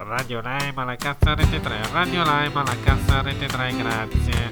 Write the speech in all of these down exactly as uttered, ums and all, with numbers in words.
Radio Lime alla cassa Rete tre, Radio Lime alla cassa Rete tre, grazie.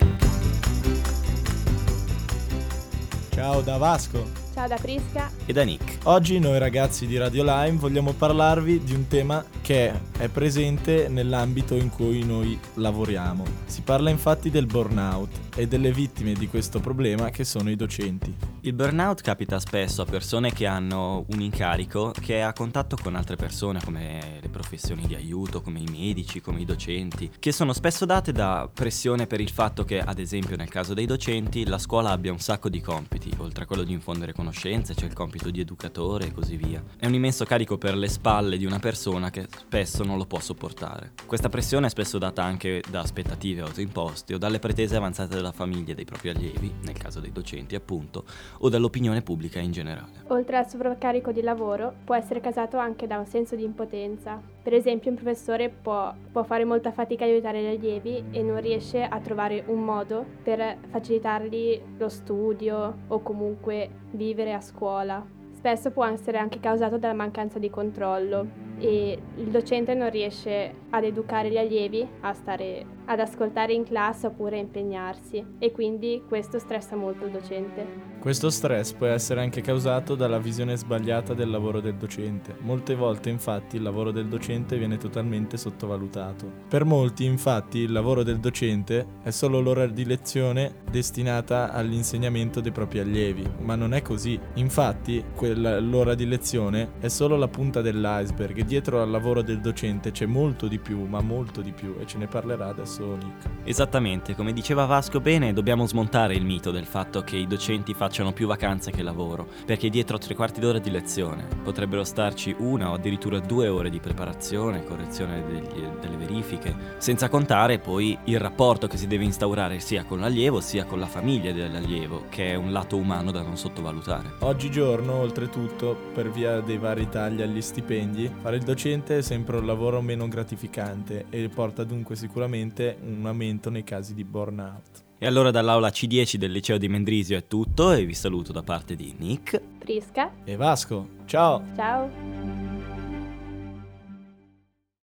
Ciao da Vasco. Ciao da Prisca e da Nick. Oggi noi ragazzi di Radio Lime vogliamo parlarvi di un tema che è presente nell'ambito in cui noi lavoriamo. Si parla infatti del burnout e delle vittime di questo problema che sono i docenti. Il burnout capita spesso a persone che hanno un incarico che è a contatto con altre persone, come le professioni di aiuto, come i medici, come i docenti, che sono spesso date da pressione per il fatto che, ad esempio nel caso dei docenti, la scuola abbia un sacco di compiti, oltre a quello di infondere conoscenze, c'è il compito di educatore e così via. È un immenso carico per le spalle di una persona che spesso non lo può sopportare. Questa pressione è spesso data anche da aspettative autoimposte o dalle pretese avanzate dalla famiglia dei propri allievi, nel caso dei docenti appunto, o dall'opinione pubblica in generale. Oltre al sovraccarico di lavoro, può essere causato anche da un senso di impotenza. Per esempio, un professore può, può fare molta fatica a aiutare gli allievi e non riesce a trovare un modo per facilitargli lo studio o comunque vivere a scuola. Spesso può essere anche causato dalla mancanza di controllo e il docente non riesce ad educare gli allievi a stare, ad ascoltare in classe oppure a impegnarsi, e quindi questo stressa molto il docente. Questo stress può essere anche causato dalla visione sbagliata del lavoro del docente. Molte volte infatti il lavoro del docente viene totalmente sottovalutato. Per molti infatti il lavoro del docente è solo l'ora di lezione destinata all'insegnamento dei propri allievi, ma non è così. Infatti quella, l'ora di lezione è solo la punta dell'iceberg e dietro al lavoro del docente c'è molto di più, ma molto di più, e ce ne parlerà adesso Nick. Esattamente, come diceva Vasco bene, dobbiamo smontare il mito del fatto che i docenti facciano più vacanze che lavoro, perché dietro a tre quarti d'ora di lezione potrebbero starci una o addirittura due ore di preparazione, correzione degli, delle verifiche, senza contare poi il rapporto che si deve instaurare sia con l'allievo sia con la famiglia dell'allievo, che è un lato umano da non sottovalutare. Oggigiorno, oltretutto, per via dei vari tagli agli stipendi, fare il docente è sempre un lavoro meno gratificante e porta dunque sicuramente un aumento nei casi di burnout. E allora dall'aula C dieci del liceo di Mendrisio è tutto e vi saluto da parte di Nick, Prisca e Vasco. Ciao! Ciao!